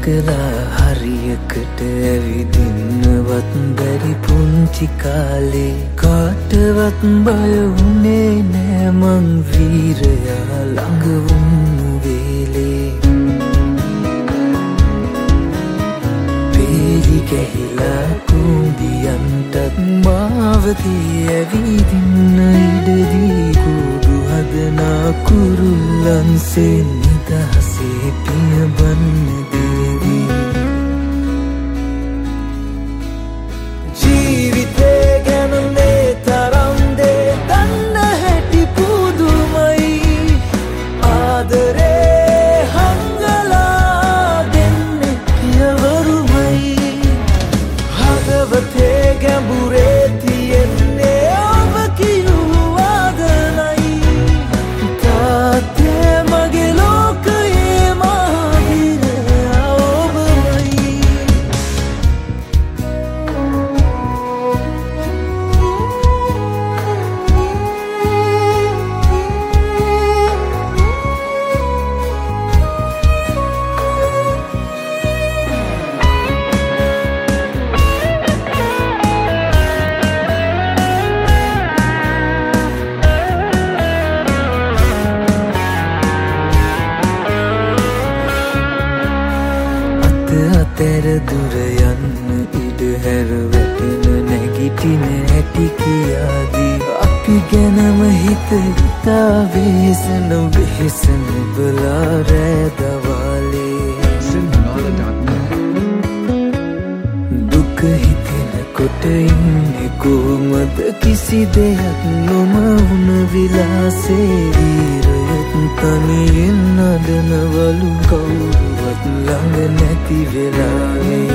කලා හරියකට ඇවිදින්නවත් බැරි පුංචි කාලේ කාටවත් බය වුණේ නෑ මං වීරයා ළඟ වුණු වේලේ පේලි ගැහිලා කුඹියන්ටත් මාවතී ඇවිදින්න ඉඩදී කුඩු හදනා කුරුල්ලන්සේ නිදහසේ පියබන්න දේවී ජීවිතේ ගැන මේ තරම් දේ දන්න හැටි පුදුමයි ආදරේ හංගලා දෙන්නේ පියවරුමයි හදවතේ ගැඹුරේ තියෙන්නේ ඔබ කියූ වාදනයි තාත්තේ මගේ ලෝකයේ මහවීරයා ඔබමයි අතර දුර යන්න ඉඩ හැර වැටෙන නැගිටින හැටි කියාදී අපි ගැනම හිත හිතා වෙහෙසන වෙහෙසන බලා රෑ දවාලේ දුක හිතෙනකොට ඉන්නේ කොහොමද කිසි දෙයක් නොමවුන විලාසේ වීරයත් තනියෙන් නඩනවලු කවුරුවත් ළඟ නැති වෙලාවේ